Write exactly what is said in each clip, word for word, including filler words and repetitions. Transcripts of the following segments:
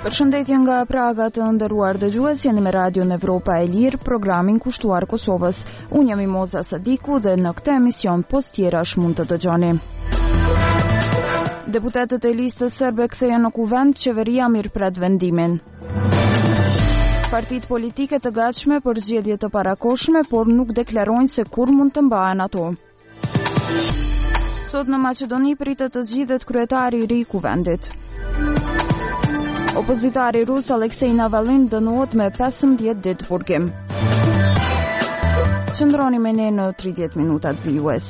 Përshëndetje nga Praga, të nderuar dëgjues, jeni me Radion Evropa e Lirë, programin kushtuar Kosovës. Unë jam Mimoza Sadiku dhe në këtë emision post tjerash mund të dëgjoni. Deputetët e listës serbe kthehen në kuvend, qeveria mirëpret vendimin. Partitë politike të gatshme për zgjedhje të parakohshme, por nuk deklarojnë se kur mund të mbahen ato. Sot në Maqedoni pritet të zgjidhet kryetari i ri i kuvendit. Opozitari rus Aleksej Navalny dënohet me pesëmbëdhjetë ditë burgim. Qëndroni me ne në tridhjetë minutat vijues.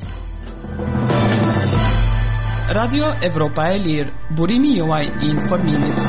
Radio Evropa e Lirë, burimi juaj i informimit.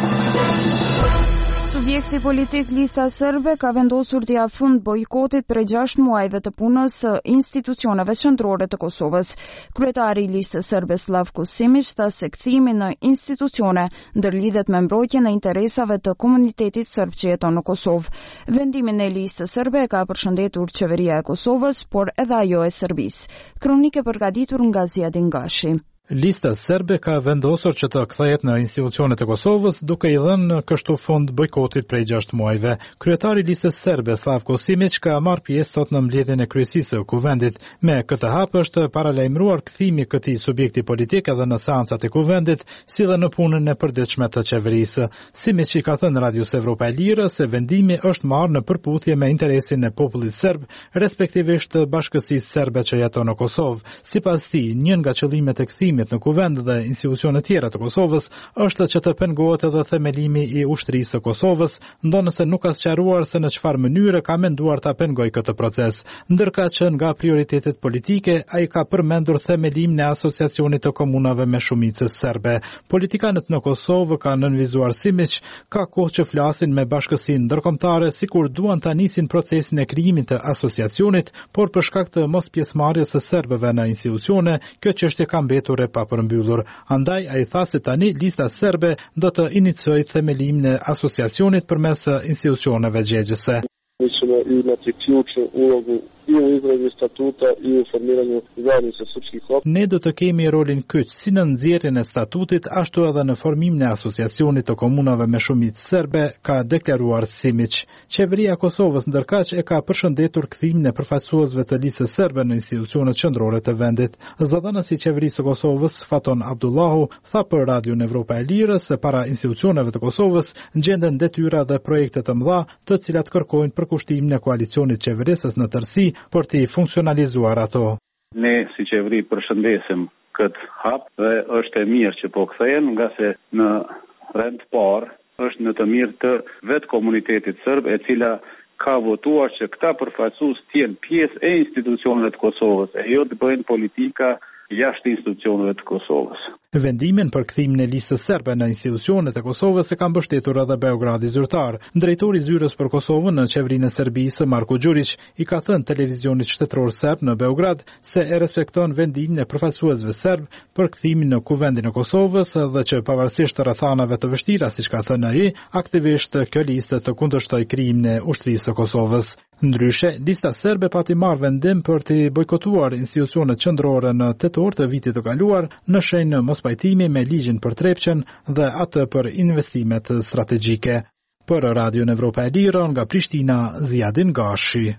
Subjekti politik Lista Serbe ka vendosur të japë fund bojkotit prej gjashtë muajve të punës së institucioneve qendrore të Kosovës. Kryetari i Listës Serbe Slavko Simić tha se kthimi në institucione ndërlidhet me mbrojtjen e interesave të komunitetit serb që jeton në Kosovë. Vendimin e Listës Serbe ka përshëndetur qeveria e Kosovës, por edhe ajo e Serbisë. Kronike përgatitur nga Ziadin Gashi. Lista serbe ka vendosur që të kthehet në institucionet e Kosovës, duke i dhënë kështu fund bojkotit prej gjashtë muajve. Kryetari i listës serbe Slavko Simić ka marrë pjesë sot në mbledhjen e kryesisë së kuvendit. Me këtë hap është paralajmëruar kthimi i këtij subjekti politik edhe në seancat e kuvendit, si dhe në punën e përditshme të qeverisë. Simić i ka thënë Radios Evropa e Lirë se vendimi është marrë në përputhje me interesin e popullit serb, respektivisht të bashkësisë serbe që jeton në Kosovë. Sipas tij, një nga qëllimet e kthimit në kuvend dhe institucione tjera të Kosovës është që të pengohet edhe themelimi i ushtrisë së Kosovës, ndonëse nuk ka sqaruar se në çfarë mënyre ka menduar ta pengojë këtë proces. Ndërka që nga prioritetet politike, ai ka përmendur themelimin e asociacionit të komunave me shumicë serbe. Politikanët në Kosovë kanë nënvizuar Simić ka kohë që flasin me bashkësinë ndërkombëtare sikur duan ta nisin procesin e krijimit të asociacionit, por për shkak të mos pjesëmarrjes së serbëve në institucione, kjo çështje ka mbetur pa përmbyllur. Andaj ai tha se tani lista serbe do të iniciojë themelimin e asociacionit përmes institucioneve gjegjëse. Mi ćemo imati ključnu ulogu i u izradi statuta i u formiranju zajednice srpskih opština. Ne do të kemi rolin kyç si në nxjerrjen e statutit, ashtu edhe në formimin e asociacionit të komunave me shumicë serbe, ka deklaruar Simić. Qeveria e Kosovës ndërkaq e ka përshëndetur kthimin e përfaqësuesve të listës serbe në institucionet qendrore të vendit. Zëdhënësi i qeverisë së Kosovës, Faton Abdullahu, tha për Radion Evropa e Lirë se para institucioneve të Kosovës gjenden detyra dhe projekte të mëdha, të cilat kërkojnë përkushtimin e koalicionit qeverisës në tërësi për të funksionalizuar ato. Ne si qeveri përshëndesim këtë hap dhe është e mirë që po kthehen, nga se në rend parë është në të mirë të vetë komunitetit serb, e cila ka votuar që këta përfaqësues të jenë pjesë e institucioneve të Kosovës, e jo të bëjnë politika jashtë institucioneve të Kosovës. Vendimin për kthimin e listës serbe në institucionet e Kosovës e ka mbështetur edhe Beogradi zyrtar. Drejtori i zyrës për Kosovën në qeverinë e Serbisë, Marko Đurić, i ka thënë televizionit shtetror serb në Beograd se e respekton vendimin e përfaqësuesve serb për kthimin në kuvendin e Kosovës dhe që pavarësisht të rrethanave të vështira, siç ka thënë ai, aktivisht kjo listë të kundërshtoj krijimin e ushtrisë së Kosovës. Ndryshe, lista serbe pati marrë vendim për të bojkotuar institucionet qendrore në tetor të vitit të kaluar në shenjë mospajtimi me ligjin për Trepçen dhe atë për investimet strategjike. Për Radion Evropa e Lirë, nga Prishtina, Ziadin Gashi.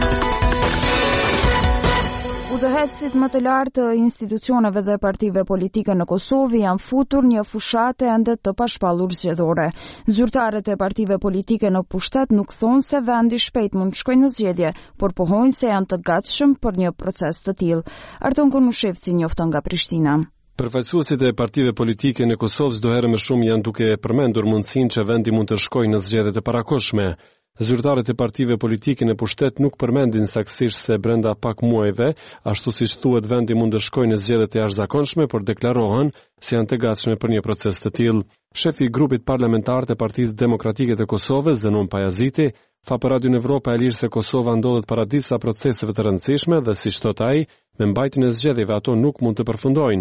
Udhëheqësit më të lartë të institucioneve dhe partive politike në Kosovë janë futur një fushate ende të pashpallur zgjedhore. Zyrtarët e partive politike në pushtet nuk thonë se vendi shpejt mund të shkojë në zgjedhje, por pohojnë se janë të gatshëm për një proces të tillë. Arton Konushevci njofton nga Prishtina. Përfaqësuesit e partive politike në Kosovë çdo herë më shumë janë duke përmendur mundësinë që vendi mund të shkojë në zgjedhje të parakohshme. Zyrtarët e partive politike në pushtet nuk përmendin saktësisht se brenda pak muajve, ashtu siç thuhet, vendi mund të shkojë në zgjedhje të jashtëzakonshme, por deklarohen se janë të gatshme për një proces të tillë. Shefi i grupit parlamentar të Partisë Demokratike të Kosovës, Zenon Pajaziti, tha për Radion Evropa e Lirë se Kosova ndodhet para disa proceseve të rëndësishme dhe siç thot ai, me mbajtjen e zgjedhjeve ato nuk mund të përfundojnë.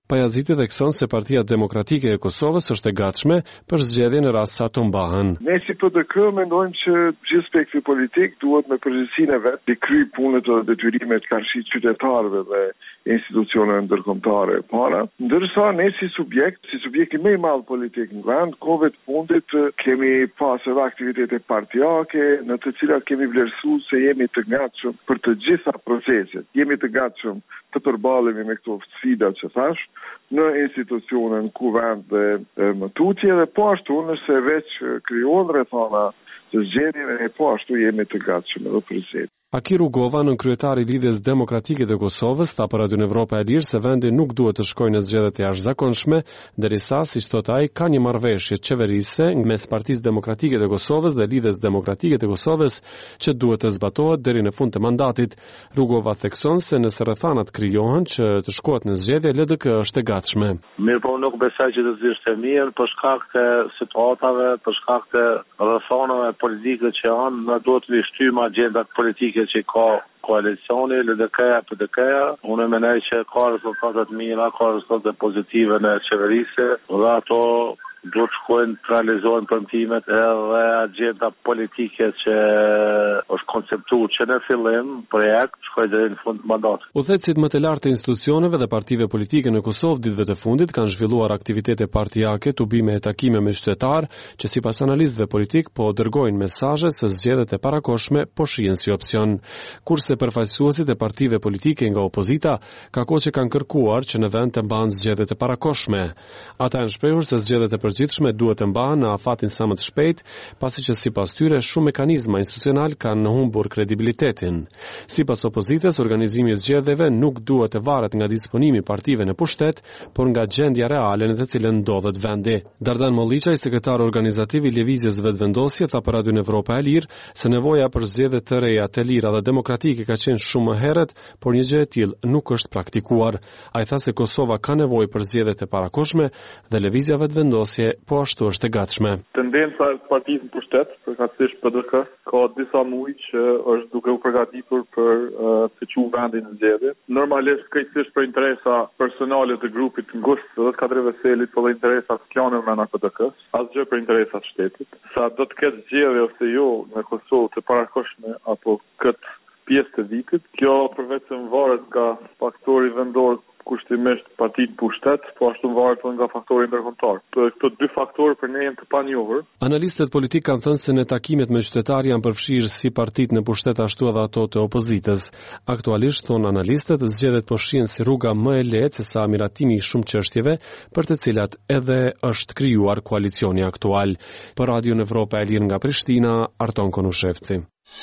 Pajaziti thekson se Partia Demokratike e Kosovës është e gatshme për zgjedhje në rast sa të mbahen. Ne si P D K mendojmë që gjithë spektri politik duhet me përgjegjësinë e vet të kryej punët dhe detyrimet kanë shi qytetarëve dhe institucioneve ndërkombëtare para, ndërsa ne si subjekt, si subjekti më i madh politik në vend, kohëve të fundit kemi pasur aktivitete partijake në të cilat kemi vlerësuar se jemi të gatshëm për të gjitha proceset. Jemi të gatshëm të përballemi me këto sfida që thash në institucionin kuvend dhe më tutje dhe po ashtu nëse veç krijohen rrethana të zgjedhjeve e po ashtu jemi të gatshëm edhe për zgjedhje. Aki Rugova, nën kryetari i Lidhjes Demokratike të Kosovës, tha për Radion Evropa e Lirë se vendi nuk duhet të shkojë në zgjedhjet e jashtëzakonshme, derisa, siç thot ai, ka një marrëveshje qeverise mes Partisë Demokratike të Kosovës dhe Lidhjes Demokratike të Kosovës që duhet të zbatohet deri në fund të mandatit. Rugova thekson se nëse rrethanat krijohen që të shkohet në zgjedhje, L D K është e gatshme. Mirë, po nuk besoj që të zgjidhet mirë për shkak të situatave, për shkak të rrethanave politike që janë, ne duhet të shtyjmë agjendat politike që ka koalicioni, L D K-ja, P D K-ja. Unë mendoj që ka rezultate të mira, ka rezultate pozitive në qeverisje dhe ato duhet të shkojnë të realizohen premtimet edhe agjenda politike që është konceptuar që në fillim projekt shkojë deri në fund të mandatit. Udhëhecit më të lartë të institucioneve dhe partive politike në Kosovë ditëve të fundit kanë zhvilluar aktivitete partijake, tubime e takime me qytetarë që sipas analistëve politik po dërgojnë mesazhe se zgjedhjet e parakohshme po shihen si opsion. Kurse përfaqësuesit e partive politike nga opozita ka kohë që kanë kërkuar që në vend të mbahen zgjedhjet e parakohshme. Ata janë shprehur se zgjedhjet e përgjithshme duhet të mbahen në afatin sa më të shpejt, pasi që sipas tyre shumë mekanizma institucional kanë humbur kredibilitetin. Sipas opozitës, organizimi i zgjedhjeve nuk duhet të varet nga disponimi i partive në pushtet, por nga gjendja reale në të cilën ndodhet vendi. Dardan Molliçaj, sekretar organizativ i Lëvizjes Vetëvendosje, tha për Radion Evropa e Lirë se nevoja për zgjedhje të reja, të lira dhe demokratike ka qenë shumë më herët, por një gjë e tillë nuk është praktikuar. Ai tha se Kosova ka nevojë për zgjedhje të parakohshme dhe Lëvizja Vetëvendosje po ashtu është e gatshme. Tendenca e partisë në pushtet, përkatësisht P D K, ka disa muaj që është duke u përgatitur për uh, të quajtur vendin në zgjedhje. Normalisht krejtësisht për interesa personale të grupit të ngushtë dhe të kadreve selit, po dhe interesa të klaneve brenda P D K-s, asgjë për interesa të shtetit. Sa do të ketë zgjedhje ose jo në Kosovë të parakohshme apo këtë pjesë të vitit, kjo përveç se varet nga faktori vendor kushtimisht partitë pushtet, po ashtu varet edhe nga faktori ndërkombëtar. Këto dy faktorë për ne janë të panjohur. Analistët politik kanë thënë se në takimet me qytetarë janë përfshirë si partitë në pushtet ashtu edhe ato të opozitës. Aktualisht, thonë analistët, zgjedhjet po shihen si rruga më e lehtë se sa miratimi i shumë çështjeve për të cilat edhe është krijuar koalicioni aktual. Për Radion Evropa e Lirë nga Prishtina, Arton Konushevci.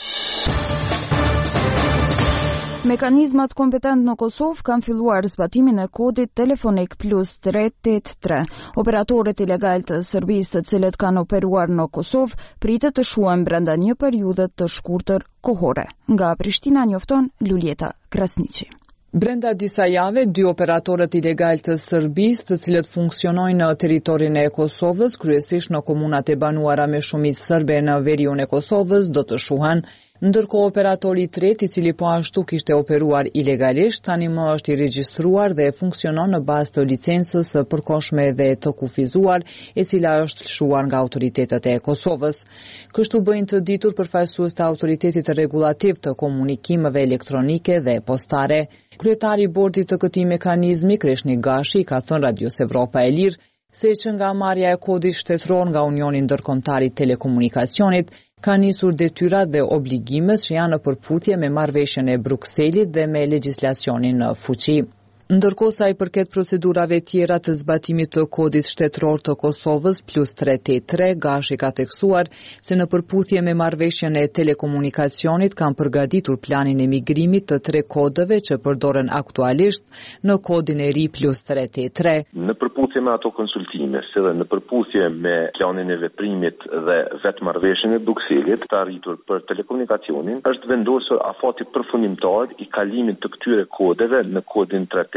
Mekanizmat kompetent në Kosovë kanë filluar zbatimin e kodit telefonik plus tre tetë tre. Operatorët ilegal të Serbisë të cilët kanë operuar në Kosovë pritet të shuhen brenda një periudhe të shkurtër kohore. Nga Prishtina njofton Luljeta Krasniqi. Brenda disa jave, dy operatorët ilegal të Serbisë, të cilët funksionojnë në territorin e Kosovës, kryesisht në komunat e banuara me shumicë serbe në veriun e Kosovës, do të shuhen. Ndërkohë operatori i tretë, i cili po ashtu kishte operuar ilegalisht, tani më është i regjistruar dhe funksionon në bazë të licencës së përkohshme dhe të kufizuar, e cila është lëshuar nga autoritetet e Kosovës. Kështu bëjnë të ditur përfaqësues të autoritetit rregullativ të komunikimeve elektronike dhe postare. Kryetari i bordit të këtij mekanizmi, Kreshnik Gashi, ka thënë Radios Evropa e Lirë se që nga marrja e kodit shtetëror nga Unioni Ndërkombëtar i Telekomunikacionit ka nisur detyrat dhe obligimet që janë në përputhje me marrëveshjen e Brukselit dhe me legjislacionin në fuqi. Ndërkohë sa i përket procedurave tjera të zbatimit të kodit shtetëror të Kosovës plus tre tetë tre, Gashi ka theksuar se në përputhje me marrëveshjen e telekomunikacionit kanë përgatitur planin e migrimit të tre kodeve që përdoren aktualisht në kodin e ri plus tre tetë tre. Në përputhje me ato konsultime, si dhe në përputhje me planin e veprimit dhe vetë marrëveshjen e Brukselit të arritur për telekomunikacionin, është vendosur afati përfundimtar i kalimit të këtyre kodeve në kodin tre tetë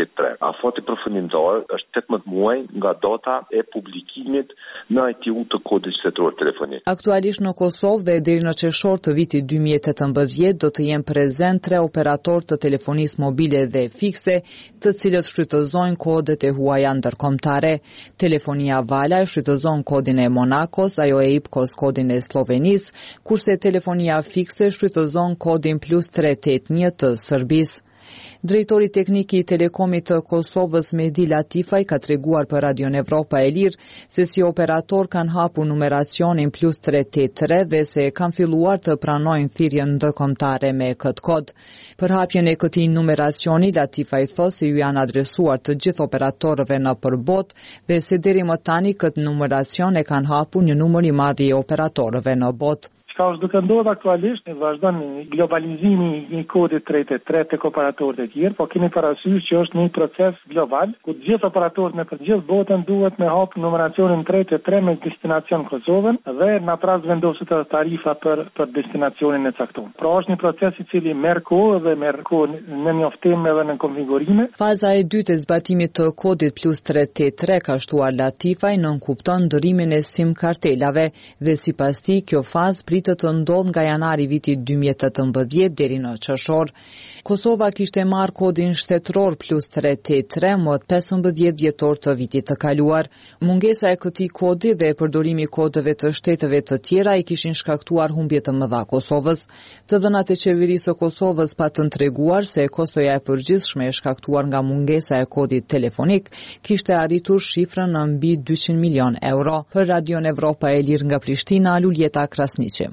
tetëdhjetë e tre. Afati përfundimtar është tetëmbëdhjetë muaj nga data e publikimit në I T U të kodit qytetor telefonik. Aktualisht në Kosovë dhe deri në qershor të vitit dy mijë e tetëmbëdhjetë do të jenë prezent tre operatorë të telefonisë mobile dhe fikse, të cilët shfrytëzojnë kodet e huaja ndërkombëtare. Telefonia Vala e shfrytëzon kodin e Monakos, ajo e Ipkos kodin e Slovenisë, kurse telefonia fikse shfrytëzon kodin plus tre tetëdhjetë një të Serbisë. Drejtori teknik I Telekomit të Kosovës Mehdi Latifaj ka treguar për Radion Evropa e Lirë se si operator kanë hapur numeracionin plus tre tetëdhjetë tre dhe se kanë filluar të pranojnë thirrjen ndërkombëtare me këtë kod. Për hapjen e këtij numeracioni, Latifaj thotë se ju janë adresuar të gjithë operatorëve në përbot dhe se deri më tani këtë numeracion e kanë hapur një numër I madh I operatorëve në botë. Çka është duke ndodhur aktualisht, ne vazhdon globalizimi I kodit tre tetëdhjetë tre tek operatorët e tjerë, por kemi parasysh që është një proces global, ku të gjithë operatorët në përgjithë botën duhet me hap numeracionin tre tetëdhjetë tre me destinacion Kosovën dhe në atë rast vendoset tarifa për për destinacionin e caktuar. Pra është një proces I cili merr kohë dhe merr kohë në njoftim edhe në konfigurime. Faza e dytë e zbatimit të kodit plus tre tetëdhjetë tre ka shtuar Latifaj nënkupton ndërimin e sim kartelave dhe sipas tij kjo fazë të të ndodh nga janari vitit dy mijë e tetëmbëdhjetë deri në qershor. Kosova kishte marrë kodin shtetëror plus tre tetëdhjetë tre më pesëmbëdhjetë dhjetor të vitit të kaluar. Mungesa e këtij kodi dhe përdorimi I kodeve të shteteve të tjera I kishin shkaktuar humbje të mëdha Kosovës. Të dhënat e qeverisë së Kosovës patën treguar se kostoja e përgjithshme e shkaktuar nga mungesa e kodit telefonik kishte arritur shifrën në mbi dyqind milion euro. Për Radion Evropa e Lirë nga Prishtina, Luljeta Krasniqi.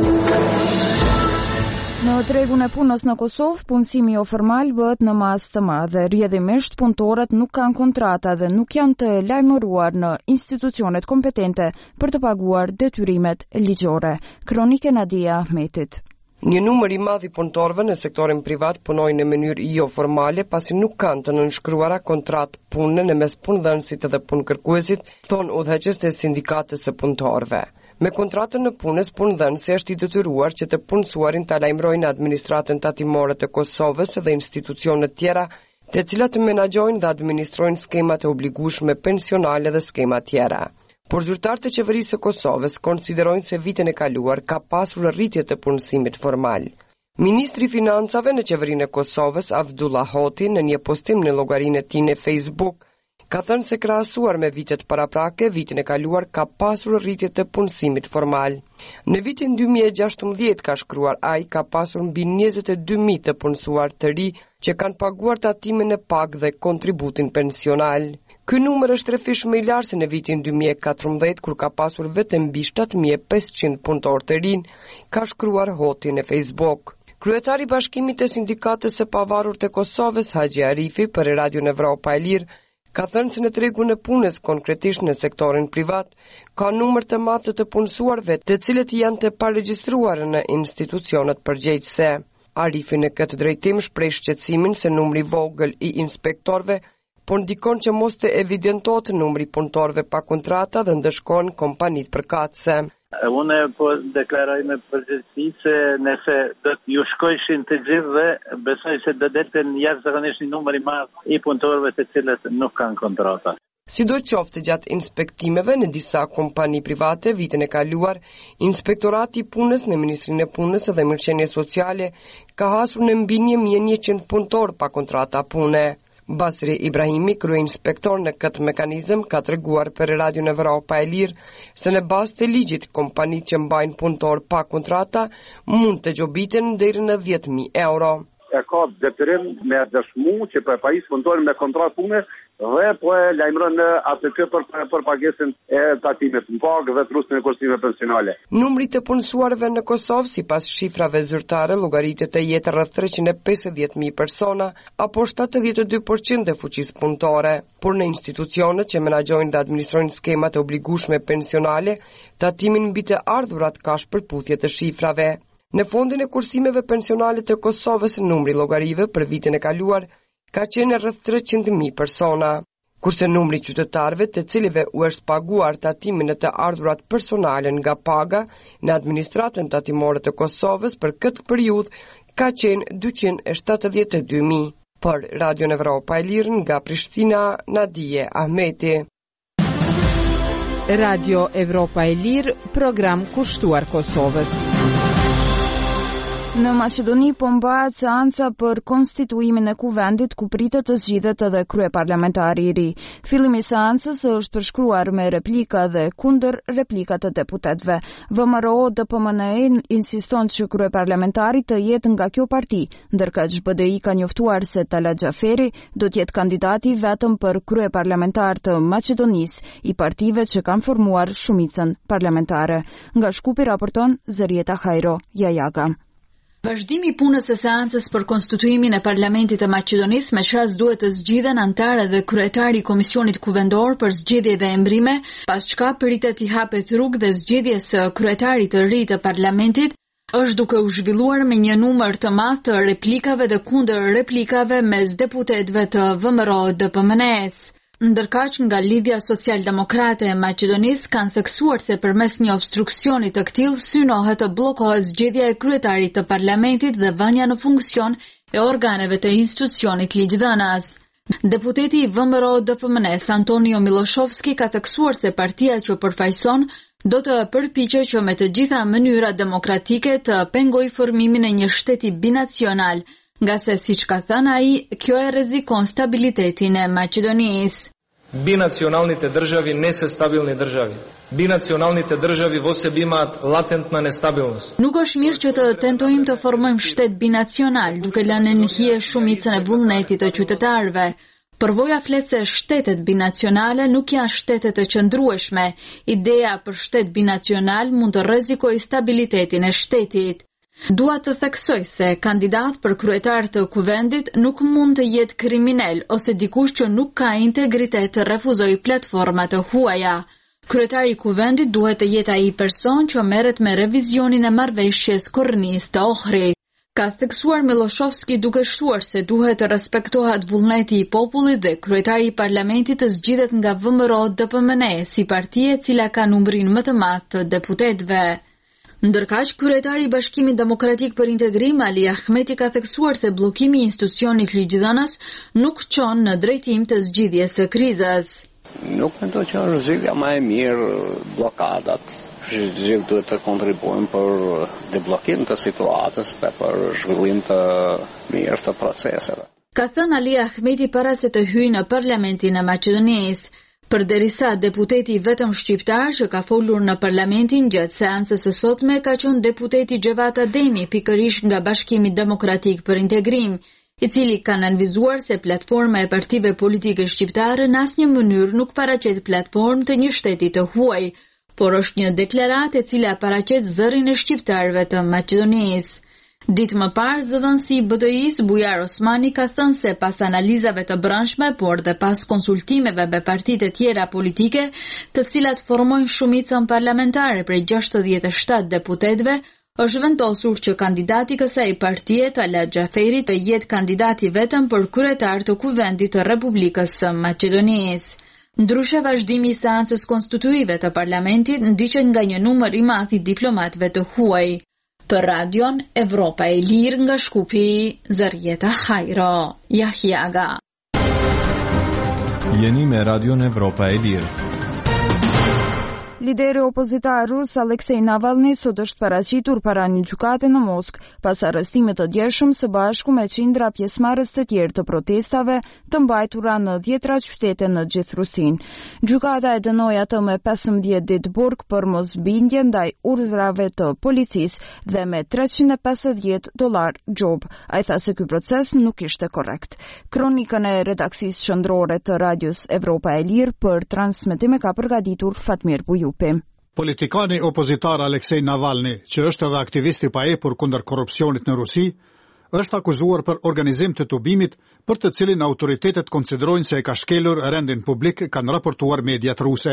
Në tregun e punës në Kosovë, punësimi jo formal bëhet në masë të madhe. Rrjedhimisht punëtorët nuk kanë kontrata dhe nuk janë të lajmëruar në institucionet kompetente për të paguar detyrimet ligjore. Kronike Nadia Ahmetit. Një numër I madh I punëtorëve në sektorin privat punojnë në mënyrë jo formale pasi nuk kanë të nënshkruara kontratë pune në mes punëdhënësit dhe punëkërkuesit, thon udhëheqës të sindikatës së punëtorëve. Me kontratën në punës, punëdhënësi është I detyruar që të punësuarin ta lajmërojnë administratën tatimore të Kosovës dhe institucionet tjera, të cilat menaxhojnë dhe administrojnë skemat e obligueshme pensionale dhe skema tjera. Por zyrtarët e qeverisë së Kosovës konsiderojnë se vitin e kaluar ka pasur rritje të punësimit formal. Ministri I Financave në qeverinë e Kosovës, Avdullah Hoti, në një postim në llogarinë e tij në Facebook, ka thënë se krahasuar me vitet paraprake, vitin e kaluar ka pasur rritje të punësimit formal. Në vitin dy mijë e gjashtëmbëdhjetë, ka shkruar ai, ka pasur mbi njëzet e dy mijë të punësuar të ri që kanë paguar tatimin e pagë dhe kontributin pensional. Ky numër është trefish më I lartë se në vitin dy mijë e katërmbëdhjetë, kur ka pasur vetëm mbi shtatë mijë e pesëqind punëtorë të rinj, ka shkruar Hoti në Facebook. Kryetari I Bashkimit të Sindikatës së Pavarur të Kosovës, Haxhi Arifi, për Radion Evropa e Lirë, ka thënë se në tregun e punës, konkretisht në sektorin privat, ka numër të madh të punësuarve, të cilët janë të paregjistruar në institucionet përgjegjëse. Arifi në këtë drejtim shpreh shqetësimin se numri I vogël I inspektorëve po ndikon që mos të evidentohet numri I punëtorëve pa kontrata dhe ndëshkon kompanitë përkatëse. Unë po deklaroj me përgjithësi se nëse do ju shkojshin të gjithë dhe besoj se do delten jashtëzakonisht një numër I madh I punëtorëve të cilët nuk kanë kontrata. Sidoqoftë gjatë inspektimeve në disa kompani private vitin e kaluar, Inspektorati I Punës në Ministrinë e Punës dhe Mirëqenie Sociale ka hasur në mbi një mijë e njëqind punëtorë pa kontrata pune. Basri Ibrahimi, kryeinspektor në këtë mekanizëm, ka treguar për Radion Evropa e Lirë se në bazë të ligjit kompanitë që mbajnë punëtor pa kontrata mund të gjobiten deri në dhjetë mijë euro. E ka detyrim me dëshmu që për pajisë punëtorin me kontratë pune dhe po e lajmëron atë kë për, për pagesën e tatimit në pagë dhe trusën e kursime pensionale. Numri të punësuarve në Kosovë, sipas shifrave zyrtare, llogaritet të jetë rreth treqind e pesëdhjetë mijë persona, apo shtatëdhjetë e dy përqind e fuqisë punëtore. Por në institucionet që menaxhojnë dhe administrojnë skemat e obligueshme pensionale, tatimin mbi të ardhurat ka shpërputhje të shifrave. Në fondin e kursimeve pensionale të Kosovës, numri llogarive për vitin e kaluar ka qenë rreth treqind mijë persona, kurse numri qytetarëve të cilive u është paguar tatimin e të ardhurat personale nga paga në administratën tatimore të Kosovës për këtë periudhë ka qenë dyqind e shtatëdhjetë e dy mijë. Për Radio Evropa e Lirë nga Prishtina, Nadije Ahmeti. Radio Evropa e Lirë, program kushtuar Kosovës. Në Maqedoni po mbahet seanca për konstituimin e kuvendit ku pritet të zgjidhet edhe kryeparlamentari i ri. Fillimi i seancës është përshkruar me replika dhe kundër replika të deputetëve. V M R O D P M N E insiston që kryeparlamentari të jetë nga kjo parti, ndërka X B D I ka njoftuar se Talat Xhaferi do të jetë kandidati vetëm për kryeparlamentar të Maqedonisë i partive që kanë formuar shumicën parlamentare. Nga Shkupi raporton Zërieta Hajro Jajaga. Vazhdimi i punës së seancës për konstituimin e Parlamentit të Maqedonisë me çras duhet të zgjidhen anëtarë dhe kryetari i Komisionit Kuvendor për zgjedhje dhe emrime, pas çka pritet i hapet rrugë dhe zgjedhjes së kryetarit të ri të Parlamentit është duke u zhvilluar me një numër të madh të replikave dhe kundër replikave mes deputetëve të V M R O D P M N E-s. Ndërkaq nga Lidhja Social-Demokrate e Maqedonisë kanë theksuar se përmes një obstruksioni të këtill synohet të bllokohet zgjedhja e kryetarit të parlamentit dhe vënia në funksion e organeve të institucionit ligjdhënës. Deputeti i V M R O D P M N E-s Antonio Miloshovski ka theksuar se partia që përfaqëson do të përpiqet që me të gjitha mënyrat demokratike të pengojë formimin e një shteti binacional, nga se siç ka thënë ai, kjo e rrezikon stabilitetin e Maqedonisë. Binacionalните държави не се стабилни държави. Binacionalните държави во себе имаат латентна нестабилност. Nuk është mirë që të tentojmë të formojmë shtet binacional, duke lënë në hije shumicën e vullnetit të qytetarëve. Përvoja flet se shtetet binacionale nuk janë shtete të qëndrueshme. Ideja për shtet binacional mund të rrezikojë stabilitetin e shtetit. Dua të theksoj se kandidat për kryetar të kuvendit nuk mund të jetë kriminal ose dikush që nuk ka integritet të refuzojë platforma të huaja. Kryetari i kuvendit duhet të jetë ai person që merret me revizionin e marrëveshjes Kornis të Ohrit. Ka theksuar Miloshovski duke shtuar se duhet të respektohet vullneti i popullit dhe kryetari i parlamentit të zgjidhet nga V M R O D P M N E si parti e cila ka numrin më të madh të deputetëve. Ndërkaq, kryetari i Bashkimit Demokratik për Integrim Ali Ahmeti ka theksuar se bllokimi i institucionit ligjdhënës nuk çon në drejtim të zgjidhjes së krizës. Nuk mendoj që është zgjidhja më e mirë bllokadat. Gjithë duhet të kontribuojmë për debllokim të situatës dhe për zhvillim të mirë të proceseve. Ka thënë Ali Ahmeti para se të hyjë në Parlamentin e Maqedonisë. Përderisa deputeti vetëm shqiptar që ka folur në parlamentin gjatë seancës së sotme ka qenë deputeti Xhevat Ademi, pikërisht nga Bashkimi Demokratik për Integrim, i cili ka nënvizuar se platforma e partive politike shqiptare në asnjë mënyrë nuk paraqet platformë të një shteti të huaj, por është një deklaratë e cila paraqet zërin e shqiptarëve të Maqedonisë. Ditë më parë, zëdhënësi i B D I-s Bujar Osmani ka thënë se pas analizave të brendshme, por dhe pas konsultimeve me partitë e tjera politike, të cilat formojnë shumicën parlamentare prej gjashtëdhjetë e shtatë deputetëve, është vendosur që kandidati i kësaj partie, Talat Xhaferi, të jetë kandidati vetëm për kryetar të kuvendit të Republikës së Maqedonisë. Ndryshe, vazhdimi i seancës konstituive të parlamentit ndiqet nga një numër i madh i diplomatëve të huaj. Për radion Evropa e Lirë nga Shkupi, Zërieta Hajro Jajaga. Jeni me radion Evropa e Lirë. Lideri opozitar rus Aleksej Navalny sot është paraqitur para një gjykate në Moskë pas arrestimit të djeshëm së bashku me qindra pjesëmarrës të tjerë të protestave të mbajtura në dhjetra qytete në gjithë Rusinë. Gjykata e dënoi atë me pesëmbëdhjetë ditë burg për mosbindje ndaj urdhrave të policisë dhe me treqind e pesëdhjetë dollar xhob. Ai tha se ky proces nuk ishte korrekt. Kronikën e redaksisë qendrore të Radios Evropa e Lirë për transmetim e ka përgatitur Fatmir Buju. Politikani opozitar Aleksej Navalny, që është edhe aktivisti pa epur kundër korrupsionit në Rusi, është akuzuar për organizim të tubimit për të cilin autoritetet konsiderojnë se e ka shkelur rendin publik, kanë raportuar mediat ruse.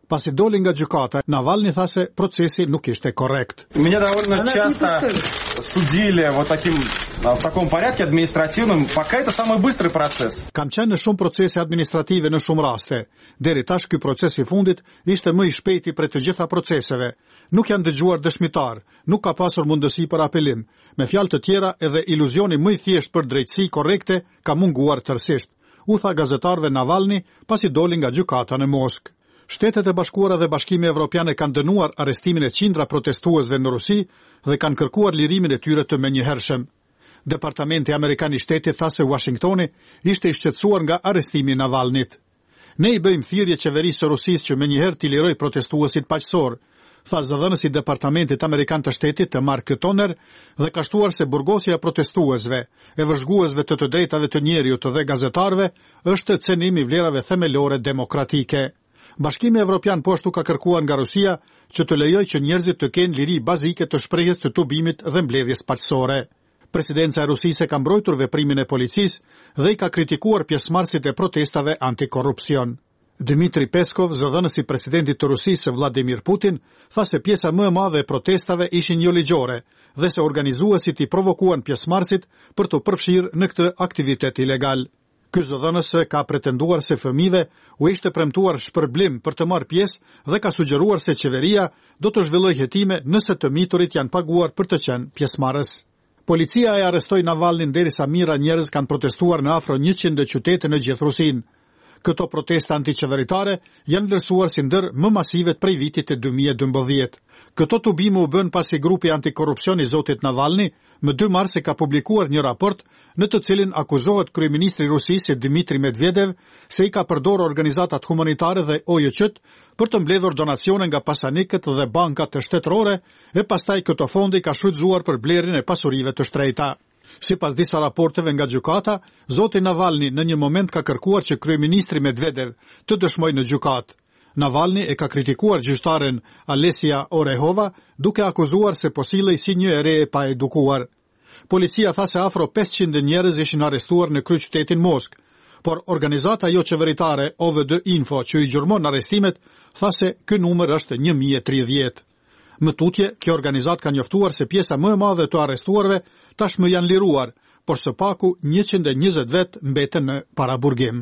Pasi doli nga gjykata, Navalny tha se procesi nuk ishte korrekt. Меня довольно часто судили вот таким в таком порядке административном, пока это самый быстрый процесс. Kam qenë në shumë procese administrative në shumë raste. Deri tash ky proces i fundit ishte më i shpejti për të gjitha proceseve. Nuk janë dëgjuar dëshmitar, nuk ka pasur mundësi për apelim. Me fjalë të tjera, edhe iluzioni më i thjesht për drejtësi korrekte ka munguar tërësisht, u tha gazetarëve Navalny pasi doli nga gjykata në Moskë. Shtetet e Bashkuara dhe Bashkimi Evropian kanë dënuar arrestimin e qindra protestuesve në Rusi dhe kanë kërkuar lirimin e tyre të menjëhershëm. Departamenti Amerikan i Shtetit tha se Washingtoni ishte i shqetësuar nga arrestimi i Navalnit. Ne i bëjmë thirrje qeverisë së Rusisë që menjëherë t'i liroj protestuesit paqësor, tha zëdhënësi Departamentit Amerikan të Shtetit të Mark Toner, dhe ka shtuar se burgosja protestuesve, e vëzhguesve të të drejtave të njerëzit dhe gazetarëve është cenim i vlerave themelore demokratike. Bashkimi Evropian po ashtu ka kërkuar nga Rusia që të lejojë që njerëzit të kenë liri bazike të shprehjes të tubimit dhe mbledhjes paqësore. Presidenca e Rusisë ka mbrojtur veprimin e policisë dhe i ka kritikuar pjesëmarrësit e protestave antikorrupsion. Dmitri Peskov, zëdhënësi presidentit të Rusisë Vladimir Putin, tha se pjesa më e madhe e protestave ishin jo ligjore dhe se organizuesit i provokuan pjesëmarrësit për të përfshirë në këtë aktivitet ilegal. Ky zëdhënës ka pretenduar se fëmijëve u ishte premtuar shpërblim për të marrë pjesë dhe ka sugjeruar se qeveria do të zhvillojë hetime nëse të miturit janë paguar për të qenë pjesëmarrës. Policia e arrestoi Navalnin derisa mijëra njerëz kanë protestuar në afro njëqind qytete në gjithë Rusinë. Këto protesta antiqeveritare janë vlerësuar si ndër më masivet prej vitit të dy mijë e dymbëdhjetë. Këto tubime u bën pasi grupi antikorrupsioni i zotit Navalny më dy mars e ka publikuar një raport në të cilin akuzohet kryeministri i Rusisë Dmitri Medvedev se i ka përdorur organizatat humanitare dhe O Y Q për të mbledhur donacione nga pasanikët dhe bankat të shtetërore e pastaj këto fondi ka shfrytzuar për blerjen e pasurive të shtrejta. Sipas disa raporteve nga gjykata, zoti Navalny në një moment ka kërkuar që kryeministri Medvedev të dëshmojë në gjykatë. Navalny e ka kritikuar gjyqtaren Alesia Orehova, duke akuzuar se po sillej si një ere e pa edukuar. Policia tha se afro pesëqind njerëz ishin arrestuar në kryeqytetin Moskë, por organizata jo qeveritare O V D Info që i gjurmon arrestimet tha se ky numër është një mijë e tridhjetë. Më tutje, kjo organizat ka njoftuar se pjesa më e madhe të arrestuarve tashmë janë liruar, por së paku njëqind e njëzet vet mbeten në paraburgim.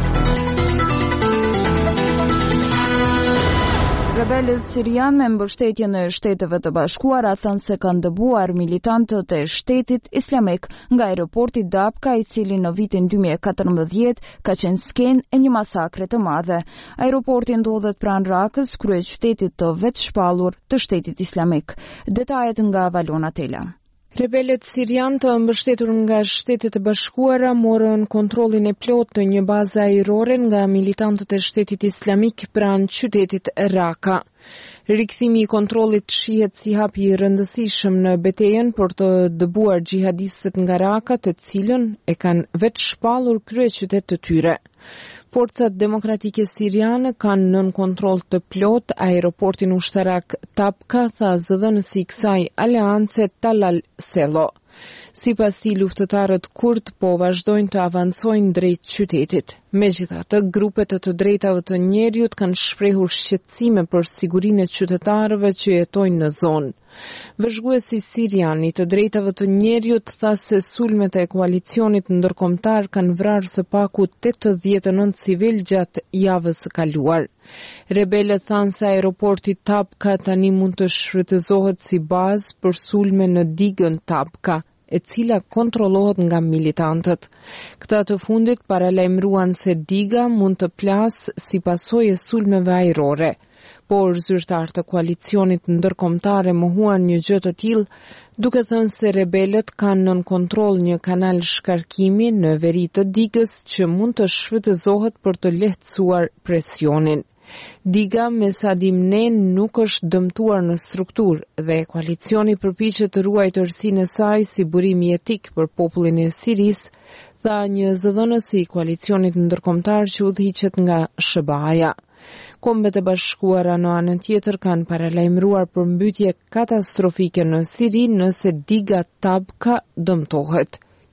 Rebelët sirian me mbështetje në Shteteve të Bashkuara thënë se kanë dëbuar militantët e Shtetit Islamik nga aeroporti Dabka, i cili në vitin dy mijë e katërmbëdhjetë ka qenë skenë e një masakre të madhe. Aeroporti ndodhet pranë Rakës, kryeqytetit të vetëshpallur të Shtetit Islamik. Detajet nga Valona Tela. Rebelët sirian të mbështetur nga Shtetet e Bashkuara morën kontrollin e plotë të një baze ajrore nga militantët e Shtetit Islamik pranë qytetit Raka. Rikthimi i kontrollit shihet si hap i rëndësishëm në betejën për të dëbuar xhihadistët nga Raka, të cilën e kanë vetë shpallur kryeqytet të tyre. Forcat demokratike siriane kanë nën kontroll të plot aeroportin ushtarak Tapka, tha zëdhënësi i kësaj aleance Talal Selo. Sipas tij, luftëtarët kurd po vazhdojnë të avancojnë drejt qytetit. Megjithatë, grupet të të drejtave të njerëzit kanë shprehur shqetësime për sigurinë e qytetarëve që jetojnë në zonë. Vëzhguesi sirian i të drejtave të njerëzit tha se sulmet e koalicionit ndërkombëtar kanë vrarë së paku tetëdhjetë e nëntë civil gjatë javës së kaluar. Rebelët thanë se aeroporti Tapka tani mund të shfrytëzohet si bazë për sulme në digën Tapka, e cila kontrollohet nga militantët. Këta të fundit paralajmëruan se diga mund të plasë si pasojë e sulmeve ajrore, por zyrtarë të koalicionit ndërkombëtar mohuan një gjë të tillë, duke thënë se rebelët kanë nën kontroll një kanal shkarkimi në veri të digës që mund të shfrytëzohet për të lehtësuar presionin. Diga me Sadimnen nuk është dëmtuar në strukturë dhe koalicioni përpiqet të ruajë tërësinë e saj si burim jetik për popullin e Sirisë, tha një zëdhënës i koalicionit ndërkombëtar që udhëhiqet nga S B A-ja. Kombet e Bashkuara në anën tjetër kanë paralajmëruar për mbytje katastrofike në Siri nëse diga Tabka dëmtohet.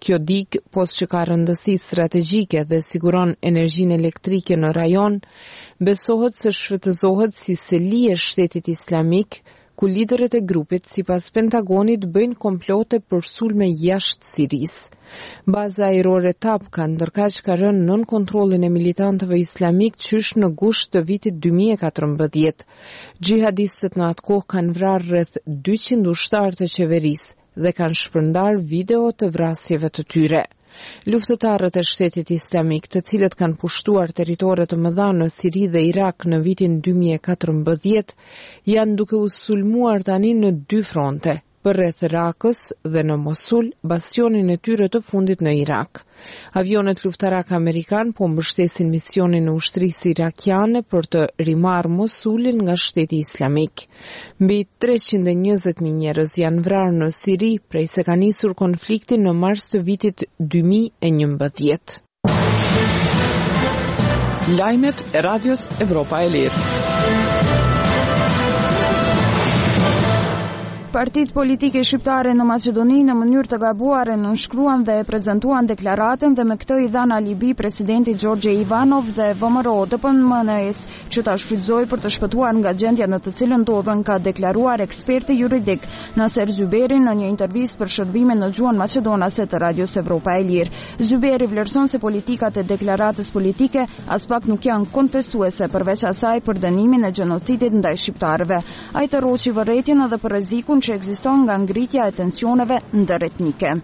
Kjo dig, pos që ka rëndësi strategjike dhe siguron energjinë elektrike në rajon, besohet se shfrytëzohet si seli e shtetit islamik, ku liderët e grupit sipas Pentagonit bëjnë komplote për sulme jashtë Sirisë. Baza ajrore Tap ka ndërkaq ka rënë nën kontrollin e militantëve islamik qysh në gusht të vitit dy mijë e katërmbëdhjetë. Xhihadistët në atë kohë kanë vrarë rreth dyqind ushtarë të qeverisë dhe kanë shpërndar video të vrasjeve të tyre. Luftëtarët e shtetit islamik, të cilët kanë pushtuar territore të mëdha në Siri dhe Irak në vitin dy mijë e katërmbëdhjetë, janë duke u sulmuar tani në dy fronte, përreth Rakës dhe në Mosul, bastionin e tyre të fundit në Irak. Avionet luftarak amerikan po mbështesin misionin e ushtrisë irakiane për të rimarrë Mosulin nga shteti islamik. Mbi treqind e njëzet mijë njerëz janë vrarë në Siri prej se ka nisur konflikti në mars të vitit dy mijë e njëmbëdhjetë. Lajmet e Radios Evropa e Lirë. Partitë politike shqiptare në Maqedoni në mënyrë të gabuar e nënshkruan dhe e prezantuan deklaratën dhe me këtë i dhanë alibi presidenti Gjorgje Ivanov dhe V M R O D P M N S që ta shfrytëzoi për të shpëtuar nga gjendja në të cilën ndodhen, ka deklaruar eksperti juridik Naser Zyberi në një intervistë për shërbimin në gjuhën maqedonase të Radios Evropa e Lirë. Zyberi vlerëson se politikat e deklaratës politike as pak nuk janë kontestuese, përveç asaj për dënimin e gjenocidit ndaj shqiptarëve. Ai tërhoqi vërejtjen edhe për rrezikun që ekziston nga ngritja e tensioneve ndëretnike.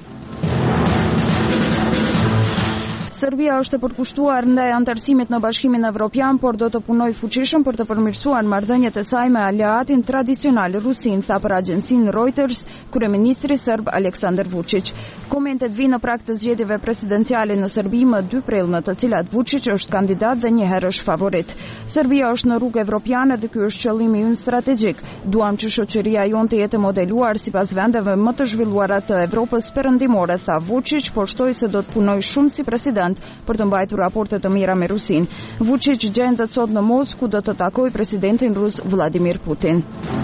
Serbia është e përkushtuar ndaj antarësimit në Bashkimin Evropian, por do të punojë fuqishëm për të përmirësuar marrëdhëniet e saj me aleatin tradicional rusin, tha për agjencinë Reuters kryeministri serb Aleksandar Vučić. Komentet vinë në prag të zgjedhjeve presidenciale në Serbi më dy prill, në të cilat Vučić është kandidat dhe një herë është favorit. Serbia është në rrugë evropiane dhe ky është qëllimi ynë strategjik. Duam që shoqëria jon të jetë modeluar sipas vendeve më të zhvilluara të Evropës perëndimore, tha Vučić, por shtoi se do të punojë shumë si president për të mbajtur raporte të mira me Rusin. Vučić gjendet sot në Moskë, ku do të takojë presidentin rus Vladimir Putin.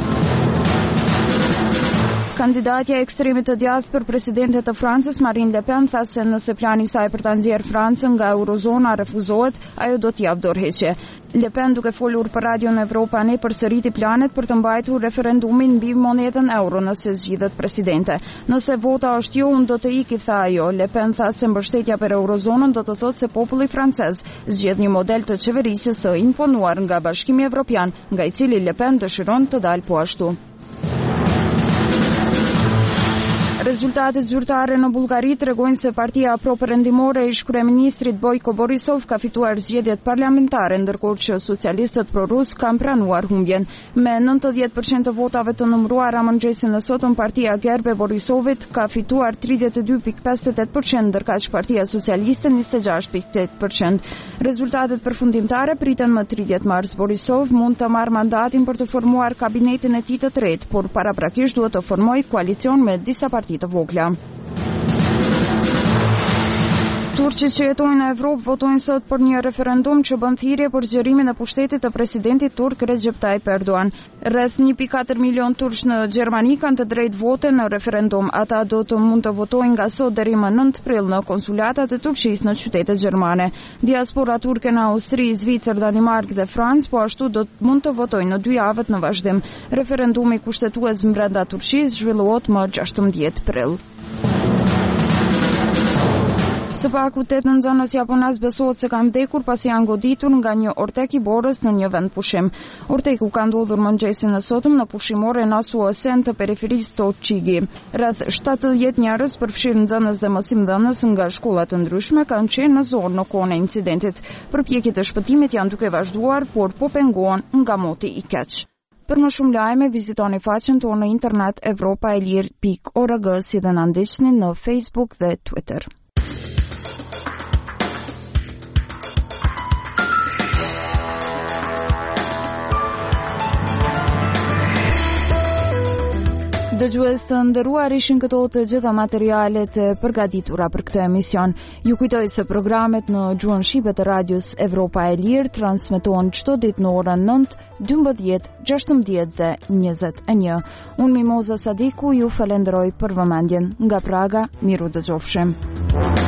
Kandidatja e ekstremit të djathtë për presidente të Francës, Marine Le Pen, tha se nëse plani i saj për ta nxjerrë Francën nga eurozona refuzohet, ajo do t'i jap dorëheqje. Le Pen, duke folur për Radion Evropa ne, përsëriti planet për të mbajtur referendumin mbi monedën euro nëse zgjidhet presidente. Nëse vota është jo, unë do të iki, tha ajo. Le Pen tha se mbështetja për eurozonën do të thotë se populli francez zgjedh një model të qeverisjes së imponuar nga Bashkimi Evropian, nga i cili Le Pen dëshiron të dalë po ashtu. Rezultatet zyrtare në Bullgari tregojnë se partia pro-perëndimore e ish-kryeministrit Bojko Borisov ka fituar zgjedhjet parlamentare, ndërkohë që socialistët pro-rus kanë pranuar humbjen. Me nëntëdhjetë përqind të votave të numëruara mëngjesin e sotëm, partia Gerbe Borisovit ka fituar tridhjetë e dy pikë pesëdhjetë e tetë përqind, ndërkaq partia socialiste njëzet e gjashtë pikë tetë përqind. Rezultatet përfundimtare priten më tridhjetë mars. Borisov mund të marrë mandatin për të formuar kabinetin e tij të tretë, por paraprakisht duhet të formojë koalicion me disa parti të vogla. Turqit që jetojnë në Evropë votojnë sot për një referendum që bën thirrje për zgjerimin e pushtetit të presidentit turk Recep Tayyip Erdogan. Rreth një pikë katër milion turq në Gjermani kanë të drejtë vote në referendum. Ata do të mund të votojnë nga sot deri më nëntë prill në konsulatat e Turqisë në qytetet gjermane. Diaspora turke në Austri, Zvicër, Danimarkë dhe Francë po ashtu do të mund të votojnë në dy javët në vazhdim. Referendumi kushtetues brenda Turqisë zhvillohet më gjashtëmbëdhjetë prill. Së paku tetë nxënës japonas besohet se kanë vdekur pasi janë goditur nga një ortek i borës në një vend pushim. Orteku ka ndodhur mëngjesin e sotëm në pushimore Nasuosen të periferisë Tochigi. Rreth shtatëdhjetë njerëz, përfshirë nxënës dhe mësimdhënës nga shkolla të ndryshme, kanë qenë në zonë në kohën e incidentit. Përpjekjet e shpëtimit janë duke vazhduar, por po pengohen nga moti i keq. Për më shumë lajme, vizitoni faqen tonë në internet evropaelir pikë org, si dhe na ndiqni në Facebook dhe Twitter. Dëgjues të nderuar, ishin këto të gjitha materialet e përgatitura për këtë emision. Ju kujtoj se programet në gjuhën shqipe të radios Evropa e Lirë transmetohen çdo ditë në orën nëntë, dymbëdhjetë, gjashtëmbëdhjetë dhe njëzet e një. Unë Mimoza Sadiku ju falenderoj për vëmendjen. Nga Praga, miru dëgjofshim.